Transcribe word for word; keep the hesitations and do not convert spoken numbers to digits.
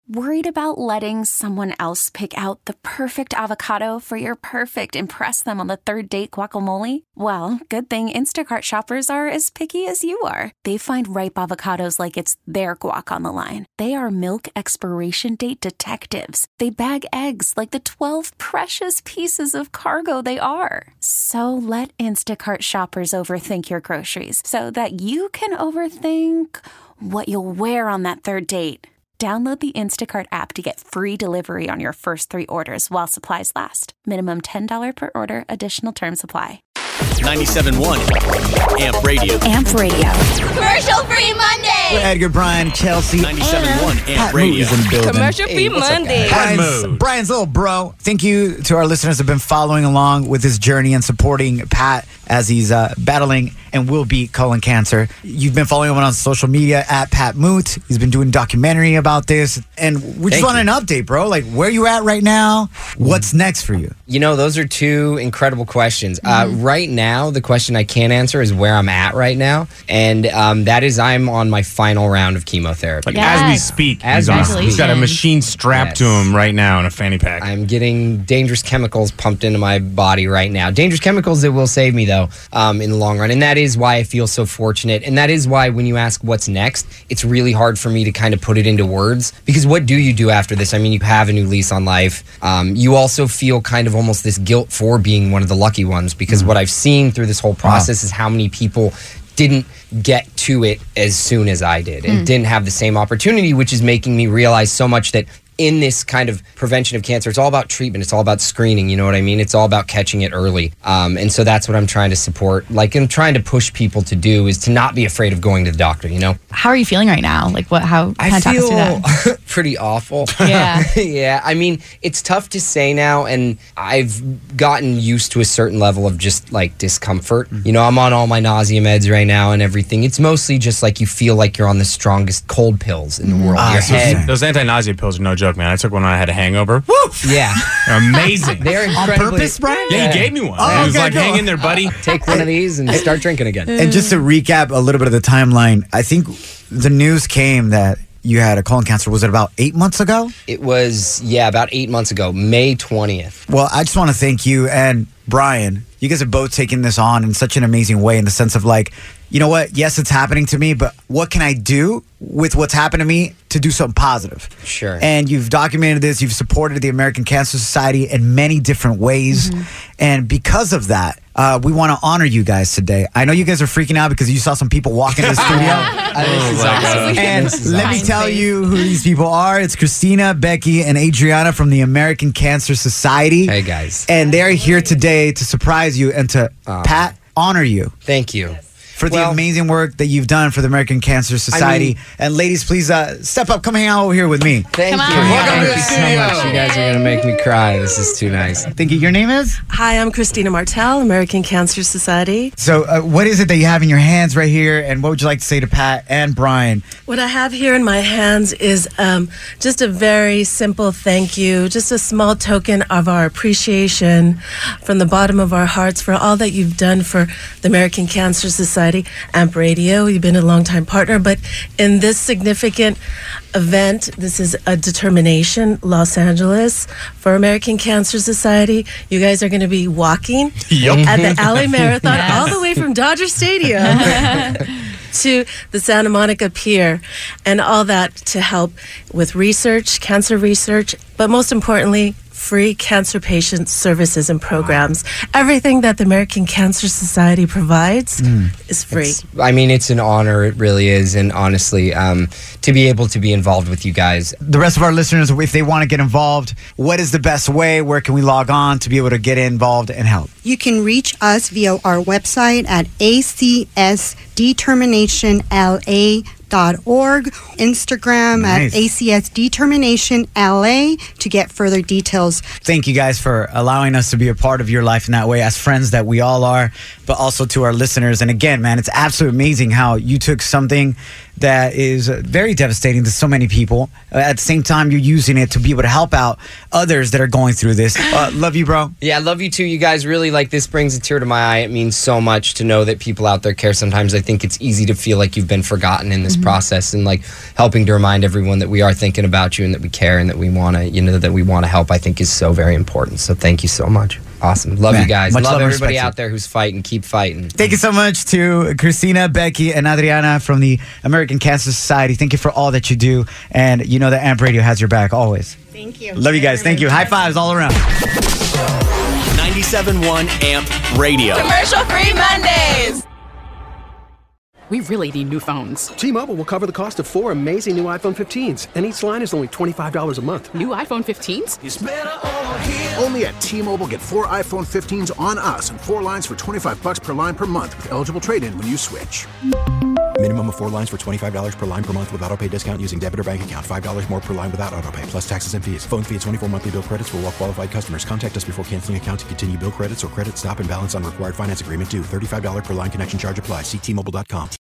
Worried about letting someone else pick out the perfect avocado for your perfect impress them on the third date guacamole? Well, good thing Instacart shoppers are as picky as you are. They find ripe avocados like it's their guac on the line. They are milk expiration date detectives. They bag eggs like the twelve precious pieces of cargo they are. So let Instacart shoppers overthink your groceries so that you can overthink what you'll wear on that third date. Download the Instacart app to get free delivery on your first three orders while supplies last. Minimum ten dollars per order. Additional terms apply. ninety-seven point one Amp Radio. Amp Radio. Commercial Free Monday. We're Edgar, Brian, Chelsea, ninety-seven point one Amp Pat Radio. Moot is in the building. Commercial Free Monday. Brian's, Brian's little bro. Thank you to our listeners who have been following along with his journey and supporting Pat as he's uh, battling and will beat colon cancer. You've been following him on social media at Pat Moot. He's been doing a documentary about this. And we just Thank want you. an update, bro. Like, where you at right now? What's next for you? You know, those are two incredible questions. Uh, right now, the question I can't answer is where I'm at right now. And um, that is I'm on my final round of chemotherapy. Like Yes. as we speak, As he's, we on, speak. he's got a machine strapped Yes. to him right now in a fanny pack. I'm getting dangerous chemicals pumped into my body right now. Dangerous chemicals that will save me, though, um, in the long run. And that is why I feel so fortunate. And that is why when you ask what's next, it's really hard for me to kind of put it into words. Because what do you do after this? I mean, you have a new lease on life. Um, you also feel kind of almost this guilt for being one of the lucky ones. Because what I've seen through this whole process is how many people didn't get to it as soon as I did and didn't have the same opportunity, which is making me realize so much that in this kind of prevention of cancer, it's all about treatment. It's all about screening. You know what I mean? It's all about catching it early. Um, and so that's what I'm trying to support. Like, I'm trying to push people to do is to not be afraid of going to the doctor, you know? How are you feeling right now? Like, what? How? I kind of talk us through that. feel pretty awful. Yeah. Yeah. I mean, it's tough to say now, and I've gotten used to a certain level of just like discomfort. You know, I'm on all my nausea meds right now and everything. It's mostly just like you feel like you're on the strongest cold pills in the world. Ah, Your so head. sad. Those anti-nausea pills are no joke, man. I took one when I had a hangover. Woo! Yeah. They're amazing. They're On incredibly. purpose, Brian? yeah, he gave me one. Oh, he was okay, like, cool. hang in there, buddy. Take one of these and start drinking again. And just to recap a little bit of the timeline, I think the news came that you had a colon cancer. Was it about eight months ago? It was, yeah, about eight months ago, May twentieth. Well, I just want to thank you and Brian. You guys have both taken this on in such an amazing way in the sense of like, you know what? Yes, it's happening to me, but what can I do with what's happened to me to do something positive? Sure. And you've documented this. You've supported the American Cancer Society in many different ways. And because of that, uh, we want to honor you guys today. I know you guys are freaking out because you saw some people walk into the studio. this is awesome. And This is let me awesome. tell you who these people are. It's Christina, Becky, and Adriana from the American Cancer Society. Hey, guys. And they're here today to surprise you and to, Pat, honor you Thank you. for the Well- amazing work that you've done for the American Cancer Society. mean- and ladies, please uh, step up. Come hang out over here with me. Thank Come you. on. Welcome to Thank the you so studio. much. You guys are going to make me cry. This is too nice. Thank you. Your name is? Hi, I'm Christina Martel, American Cancer Society. So uh, what is it that you have in your hands right here? And what would you like to say to Pat and Brian? What I have here in my hands is um, just a very simple thank you, just a small token of our appreciation from the bottom of our hearts for all that you've done for the American Cancer Society, Amp Radio. You've been a longtime partner, but in this significant event, this is a determination, Los Angeles, for American Cancer Society. You guys are going to be walking at the L A Marathon Yes. all the way from Dodger Stadium to the Santa Monica Pier, and all that to help with research, cancer research, but most importantly, free cancer patient services and programs. Everything that the American Cancer Society provides is free. It's- I mean, it's an honor. It really is. And honestly, um, to be able to be involved with you guys. The rest of our listeners, if they want to get involved, what is the best way? Where can we log on to be able to get involved and help? You can reach us via our website at A C S determination L A dot org, Instagram Nice. at A C S Determination L A to get further details. Thank you guys for allowing us to be a part of your life in that way, as friends that we all are, but also to our listeners. And again, man, it's absolutely amazing how you took something that is uh, very devastating to so many people. Uh, at the same time, you're using it to be able to help out others that are going through this. Uh, love you, bro. Yeah, I love you too. You guys really, like, this brings a tear to my eye. It means so much to know that people out there care. Sometimes I think it's easy to feel like you've been forgotten in this mm-hmm. process, and like helping to remind everyone that we are thinking about you and that we care and that we want to, you know, that we want to help, I think is so very important. So thank you so much. Awesome. Love Man, you guys. much Love, love and everybody respect out there who's fighting. Keep fighting. Thank you so much to Christina, Becky, and Adriana from the American Cancer Society. Thank you for all that you do. And you know that Amp Radio has your back always. Thank you. Love you guys. Thank you. High fives all around. ninety-seven point one Amp Radio. Commercial free Mondays. We really need new phones. T-Mobile will cover the cost of four amazing new iPhone fifteens, and each line is only twenty-five dollars a month. New iPhone fifteens? It's better over here. Only at T-Mobile, get four iPhone fifteens on us and four lines for twenty-five dollars per line per month with eligible trade-in when you switch. Minimum of four lines for twenty-five dollars per line per month with autopay discount using debit or bank account. five dollars more per line without autopay, plus taxes and fees. Phone fee at twenty-four monthly bill credits for well-qualified customers. Contact us before canceling account to continue bill credits or credit stop and balance on required finance agreement due. thirty-five dollars per line connection charge applies. See T Mobile dot com.